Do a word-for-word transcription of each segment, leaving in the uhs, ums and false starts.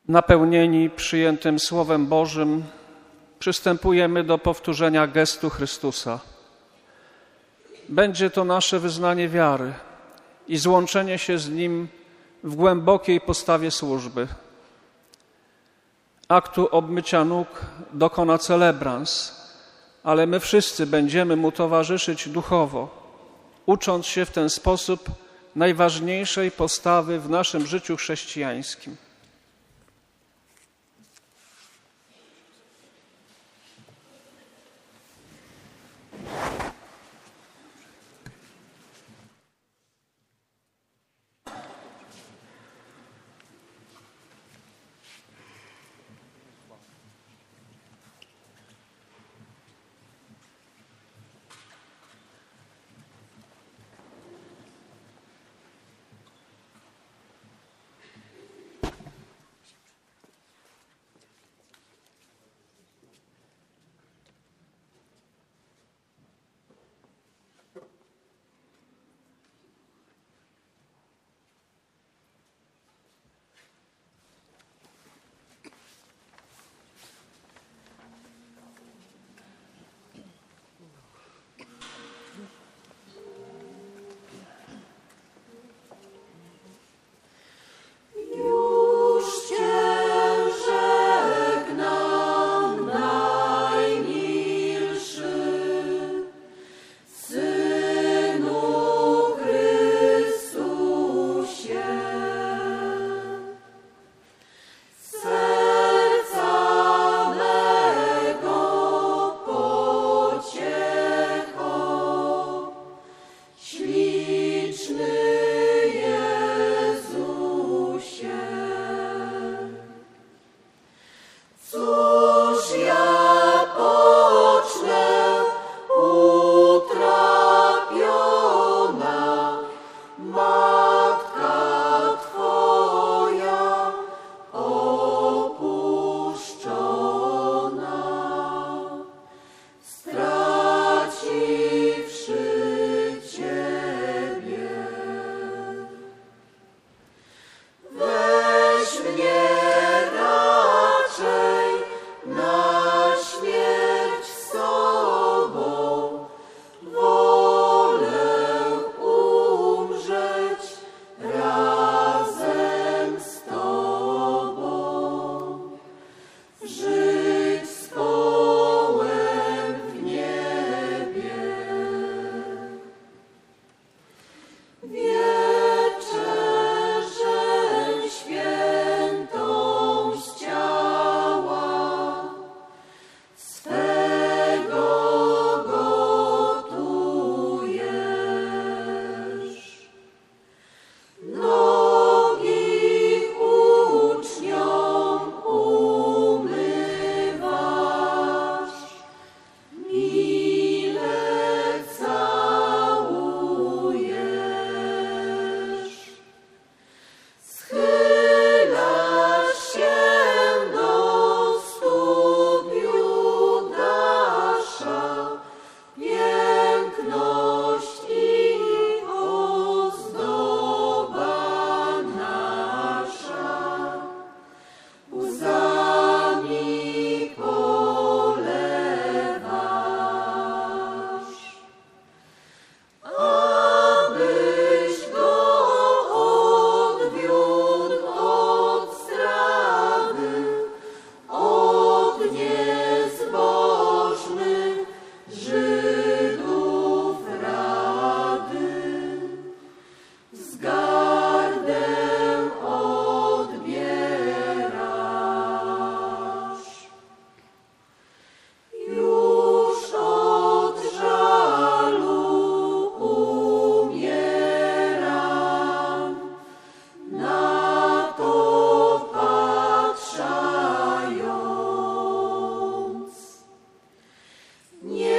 Napełnieni przyjętym Słowem Bożym, przystępujemy do powtórzenia gestu Chrystusa. Będzie to nasze wyznanie wiary i złączenie się z Nim w głębokiej postawie służby. Aktu obmycia nóg dokona celebrans, ale my wszyscy będziemy Mu towarzyszyć duchowo, ucząc się w ten sposób najważniejszej postawy w naszym życiu chrześcijańskim.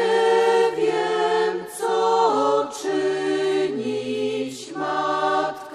Matka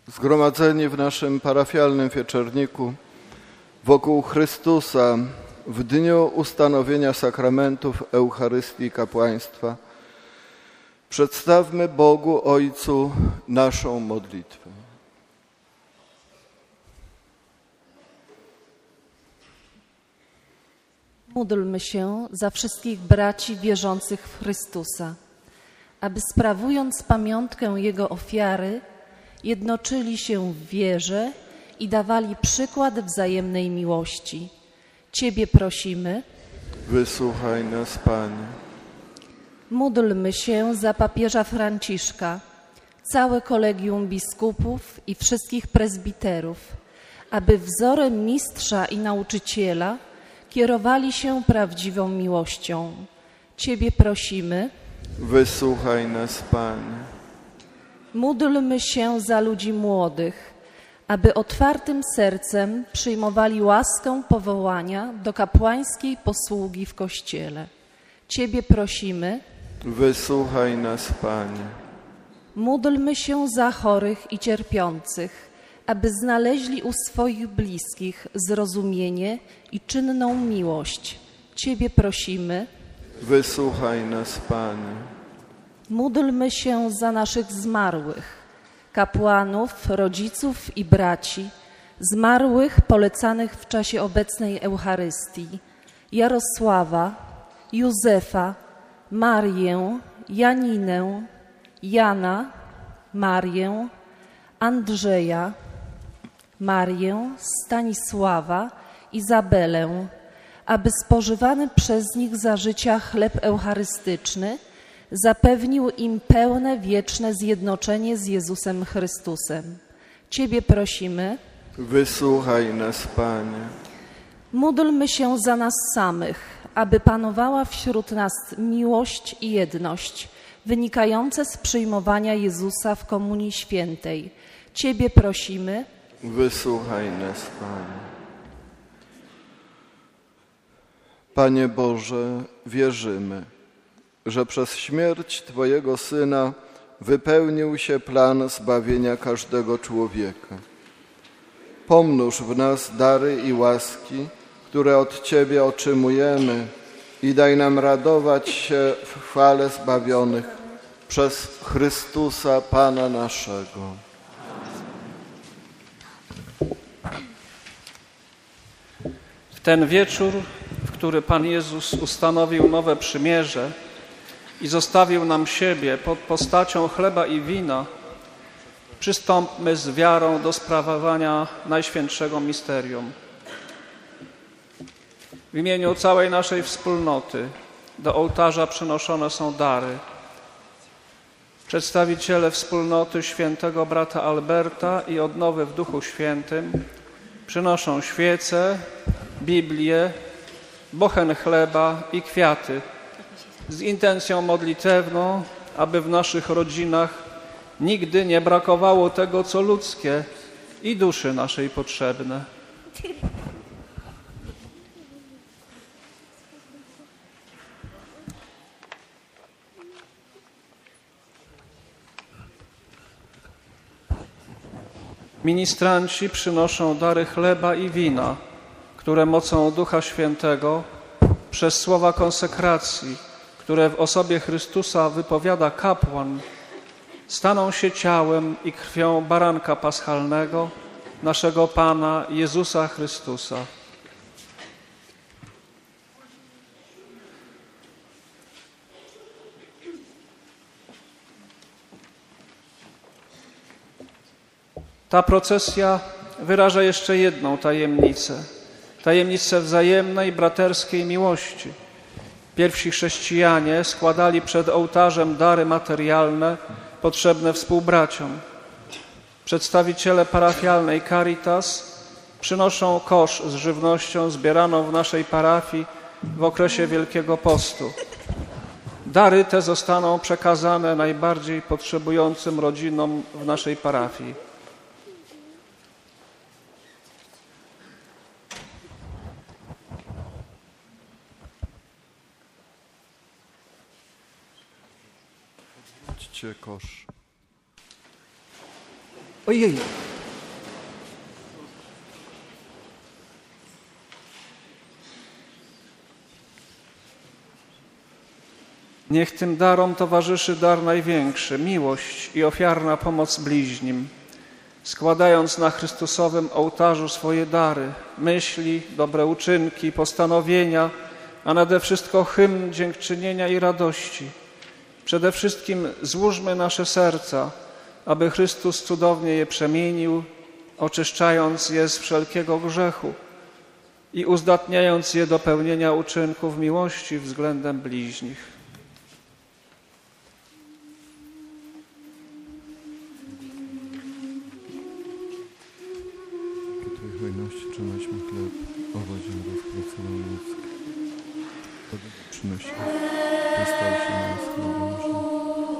Zgromadzeni w naszym parafialnym wieczorniku wokół Chrystusa w dniu ustanowienia sakramentów Eucharystii i kapłaństwa przedstawmy Bogu Ojcu naszą modlitwę. Módlmy się za wszystkich braci wierzących w Chrystusa, aby sprawując pamiątkę Jego ofiary, jednoczyli się w wierze i dawali przykład wzajemnej miłości. Ciebie prosimy. Wysłuchaj nas, Panie. Módlmy się za papieża Franciszka, całe kolegium biskupów i wszystkich prezbiterów, aby wzorem mistrza i nauczyciela kierowali się prawdziwą miłością. Ciebie prosimy. Wysłuchaj nas, Panie. Módlmy się za ludzi młodych, aby otwartym sercem przyjmowali łaskę powołania do kapłańskiej posługi w Kościele. Ciebie prosimy. Wysłuchaj nas, Panie. Módlmy się za chorych i cierpiących, aby znaleźli u swoich bliskich zrozumienie i czynną miłość. Ciebie prosimy. Wysłuchaj nas, Panie. Módlmy się za naszych zmarłych, kapłanów, rodziców i braci, zmarłych polecanych w czasie obecnej Eucharystii, Jarosława, Józefa, Marię, Janinę, Jana, Marię, Andrzeja, Marię, Stanisława, Izabelę, aby spożywany przez nich za życia chleb eucharystyczny zapewnił im pełne, wieczne zjednoczenie z Jezusem Chrystusem. Ciebie prosimy. Wysłuchaj nas, Panie. Módlmy się za nas samych, aby panowała wśród nas miłość i jedność, wynikające z przyjmowania Jezusa w Komunii Świętej. Ciebie prosimy. Wysłuchaj nas, Panie. Panie Boże, wierzymy, że przez śmierć Twojego Syna wypełnił się plan zbawienia każdego człowieka. Pomnóż w nas dary i łaski, które od Ciebie otrzymujemy i daj nam radować się w chwale zbawionych przez Chrystusa Pana naszego. W ten wieczór, w który Pan Jezus ustanowił nowe przymierze i zostawił nam siebie pod postacią chleba i wina, przystąpmy z wiarą do sprawowania Najświętszego Misterium. W imieniu całej naszej wspólnoty do ołtarza przynoszone są dary. Przedstawiciele wspólnoty świętego brata Alberta i Odnowy w Duchu Świętym przynoszą świece, Biblię, bochen chleba i kwiaty z intencją modlitewną, aby w naszych rodzinach nigdy nie brakowało tego, co ludzkie i duszy naszej potrzebne. Ministranci przynoszą dary chleba i wina, które mocą Ducha Świętego przez słowa konsekracji, które w osobie Chrystusa wypowiada kapłan, staną się ciałem i krwią baranka paschalnego, naszego Pana Jezusa Chrystusa. Ta procesja wyraża jeszcze jedną tajemnicę. Tajemnicę wzajemnej, braterskiej miłości. Pierwsi chrześcijanie składali przed ołtarzem dary materialne potrzebne współbraciom. Przedstawiciele parafialnej Caritas przynoszą kosz z żywnością zbieraną w naszej parafii w okresie Wielkiego Postu. Dary te zostaną przekazane najbardziej potrzebującym rodzinom w naszej parafii. Kosz. Ojej! Niech tym darom towarzyszy dar największy, miłość i ofiarna pomoc bliźnim, składając na Chrystusowym ołtarzu swoje dary, myśli, dobre uczynki, postanowienia, a nade wszystko hymn dziękczynienia i radości. Przede wszystkim złóżmy nasze serca, aby Chrystus cudownie je przemienił, oczyszczając je z wszelkiego grzechu i uzdatniając je do pełnienia uczynków miłości względem bliźnich. Hojności przynośmy chleb, owoc rozpracował ludzki. Przynosi, to stał się nas chlebem życia.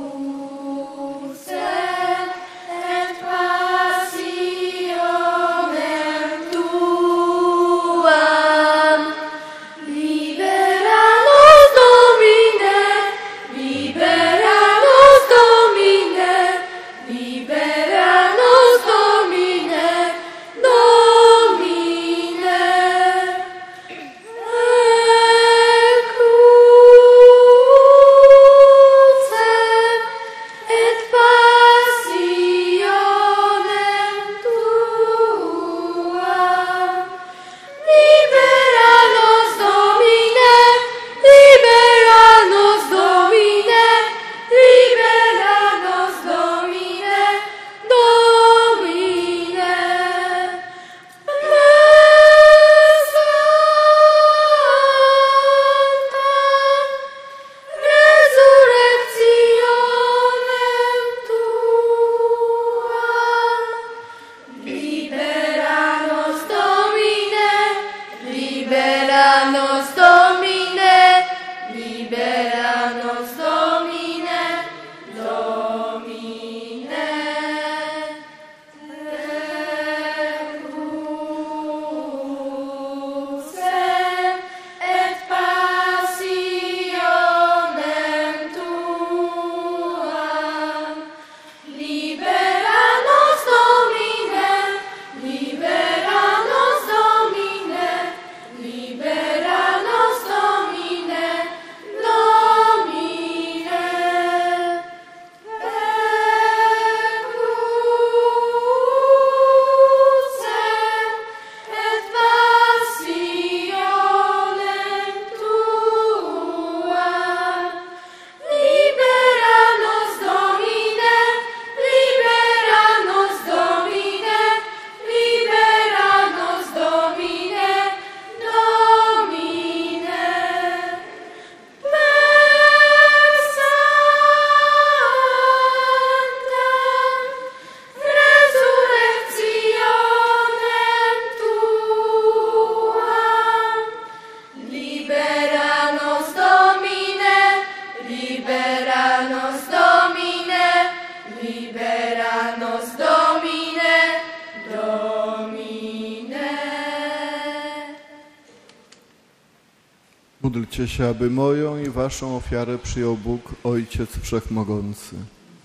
Módlcie się, aby moją i waszą ofiarę przyjął Bóg, Ojciec Wszechmogący.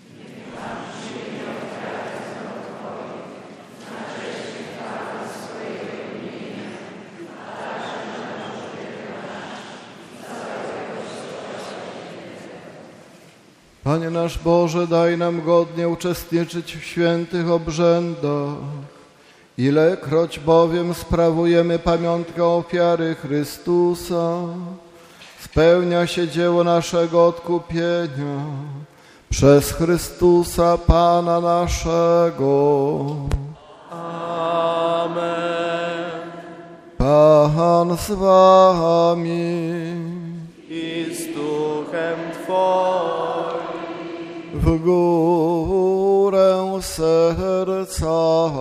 Panie nasz Boże, daj nam godnie uczestniczyć w świętych obrzędach. Ilekroć bowiem sprawujemy pamiątkę ofiary Chrystusa, spełnia się dzieło naszego odkupienia przez Chrystusa Pana naszego. Amen. Pan z wami I z duchem Twoim. w górę serca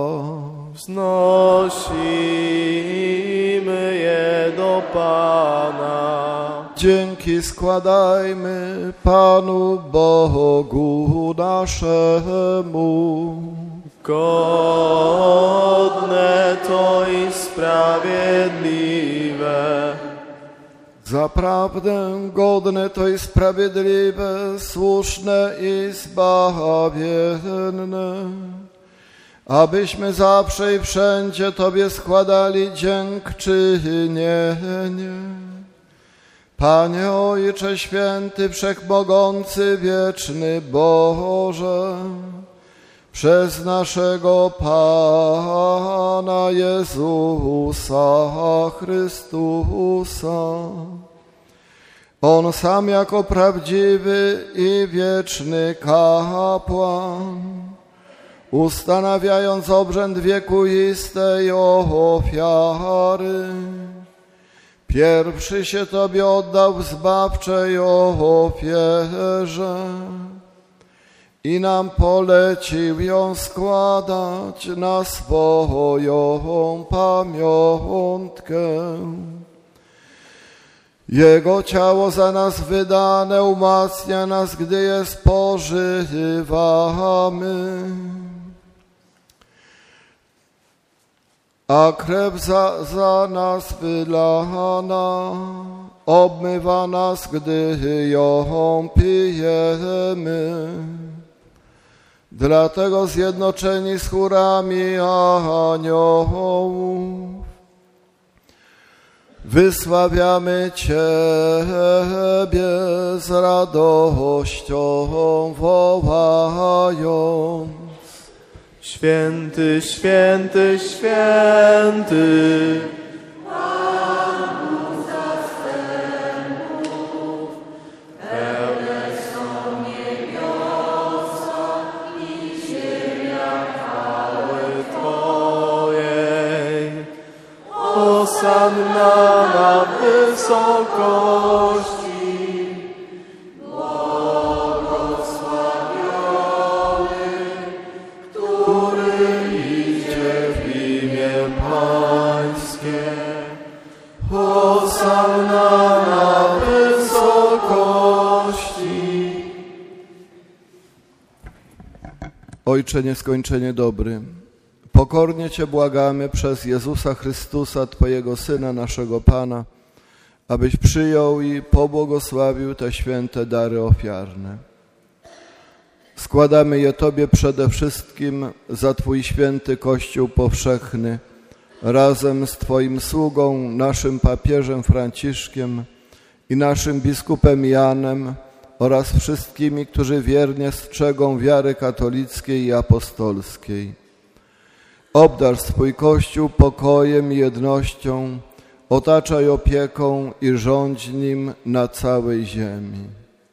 wznosimy je do Pana. Dzięki składajmy Panu Bogu naszemu. Godne to i sprawiedliwe. Zaprawdę godne to i sprawiedliwe, słuszne i zbawienne, abyśmy zawsze i wszędzie Tobie składali dziękczynienie. Panie Ojcze Święty, Wszechmogący, Wieczny Boże, przez naszego Pana Jezusa Chrystusa. On sam jako prawdziwy i wieczny kapłan, ustanawiając obrzęd wiekuistej ofiary, pierwszy się Tobie oddał w zbawczej ofierze i nam polecił ją składać na swoją pamiątkę. Jego ciało za nas wydane umacnia nas, gdy je spożywamy, a krew za, za nas wylana obmywa nas, gdy ją pijemy. Dlatego zjednoczeni z chórami aniołów wysławiamy Ciebie z radością, wołając: Święty, święty, święty, Hosanna na wysokości, błogosławiony, który idzie w imię Pańskie. Hosanna na wysokości. Ojcze nieskończenie dobry, pokornie Cię błagamy przez Jezusa Chrystusa, Twojego Syna, naszego Pana, abyś przyjął i pobłogosławił te święte dary ofiarne. Składamy je Tobie przede wszystkim za Twój święty Kościół powszechny, razem z Twoim sługą, naszym papieżem Franciszkiem i naszym biskupem Janem oraz wszystkimi, którzy wiernie strzegą wiary katolickiej i apostolskiej. Obdarz swój Kościół pokojem i jednością, otaczaj opieką i rządź nim na całej ziemi.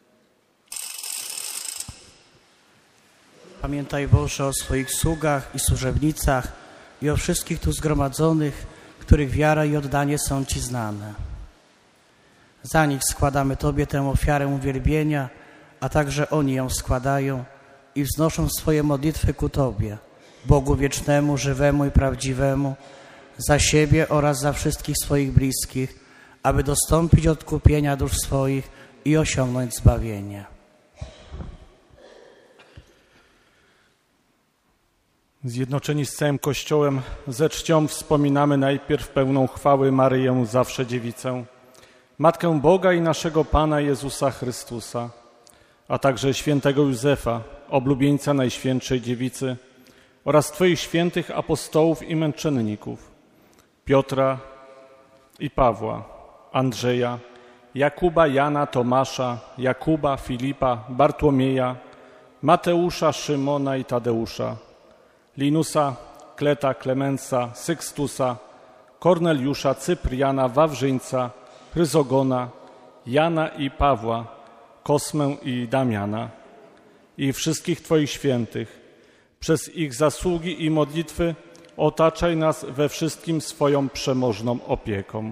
Pamiętaj, Boże, o swoich sługach i służebnicach i o wszystkich tu zgromadzonych, których wiara i oddanie są Ci znane. Za nich składamy Tobie tę ofiarę uwielbienia, a także oni ją składają i wznoszą swoje modlitwy ku Tobie, Bogu wiecznemu, żywemu i prawdziwemu, za siebie oraz za wszystkich swoich bliskich, aby dostąpić odkupienia dusz swoich i osiągnąć zbawienie. Zjednoczeni z całym Kościołem, ze czcią wspominamy najpierw pełną chwały Maryję, zawsze Dziewicę, Matkę Boga i naszego Pana Jezusa Chrystusa, a także świętego Józefa, oblubieńca Najświętszej Dziewicy, oraz Twoich świętych apostołów i męczenników, Piotra i Pawła, Andrzeja, Jakuba, Jana, Tomasza, Jakuba, Filipa, Bartłomieja, Mateusza, Szymona i Tadeusza, Linusa, Kleta, Klemensa, Sykstusa, Korneliusza, Cypriana, Wawrzyńca, Chryzogona, Jana i Pawła, Kosmę i Damiana i wszystkich Twoich świętych. Przez ich zasługi i modlitwy otaczaj nas we wszystkim swoją przemożną opieką.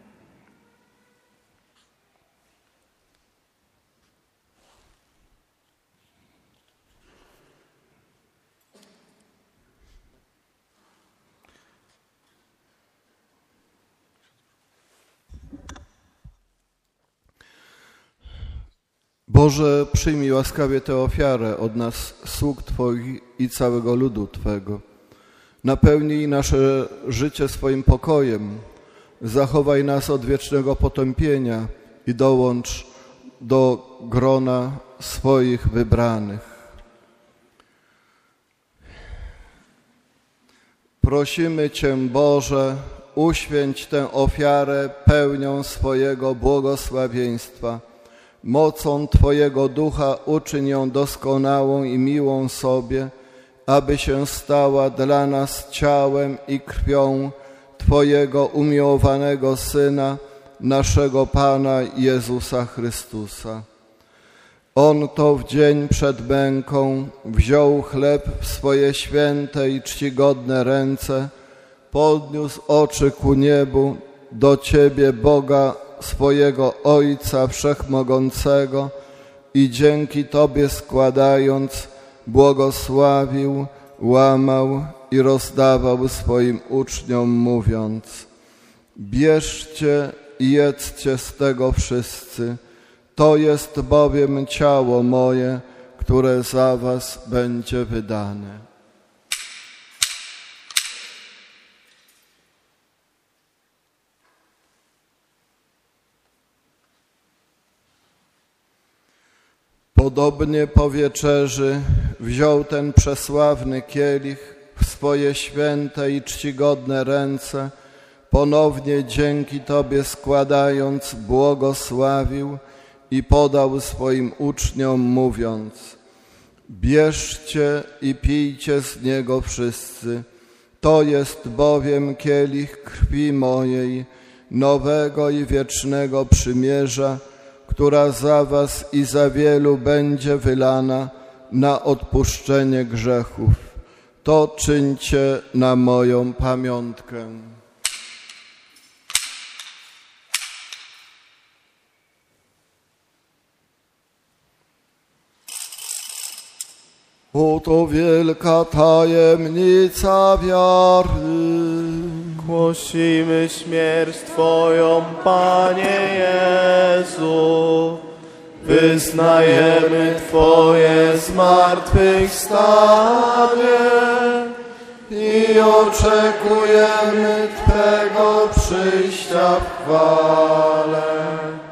Boże, przyjmij łaskawie tę ofiarę od nas, sług Twoich i całego ludu Twego. Napełnij nasze życie swoim pokojem, zachowaj nas od wiecznego potępienia i dołącz do grona swoich wybranych. Prosimy Cię, Boże, uświęć tę ofiarę pełnią swojego błogosławieństwa. Mocą Twojego Ducha uczyń ją doskonałą i miłą sobie, aby się stała dla nas ciałem i krwią Twojego umiłowanego Syna, naszego Pana Jezusa Chrystusa. On to w dzień przed męką wziął chleb w swoje święte i czcigodne ręce, podniósł oczy ku niebu, do Ciebie, Boga, swojego Ojca Wszechmogącego i dzięki Tobie składając, błogosławił, łamał i rozdawał swoim uczniom, mówiąc: bierzcie i jedzcie z tego wszyscy, to jest bowiem ciało moje, które za was będzie wydane. Podobnie po wieczerzy wziął ten przesławny kielich w swoje święte i czcigodne ręce, ponownie dzięki Tobie składając, błogosławił i podał swoim uczniom, mówiąc: bierzcie i pijcie z niego wszyscy, to jest bowiem kielich krwi mojej, nowego i wiecznego przymierza, która za was i za wielu będzie wylana na odpuszczenie grzechów. To czyńcie na moją pamiątkę. Oto wielka tajemnica wiary. Głosimy śmierć Twoją, Panie Jezu. Wyznajemy Twoje zmartwychwstanie i oczekujemy Twego przyjścia w chwale.